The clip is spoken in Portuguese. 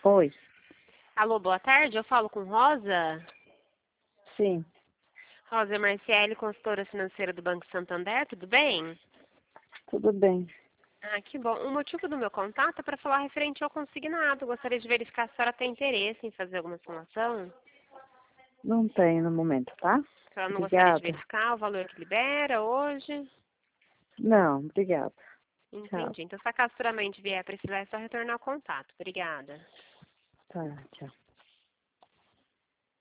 Oi, Alô, boa tarde. Eu falo com Rosa. sim, Rosa Marciele, consultora financeira do Banco Santander, tudo bem? tudo bem. Ah, que bom. O motivo do meu contato é para falar referente ao consignado. Gostaria de verificar se a senhora tem interesse em fazer alguma simulação. Não tem no momento, tá? A senhora não gostaria de Obrigada. verificar o valor que libera hoje? Não, obrigada. Tchau. Entendi. Então, se a caso futuramente vier a precisar, é só retornar o contato. Obrigada. Tá, tchau.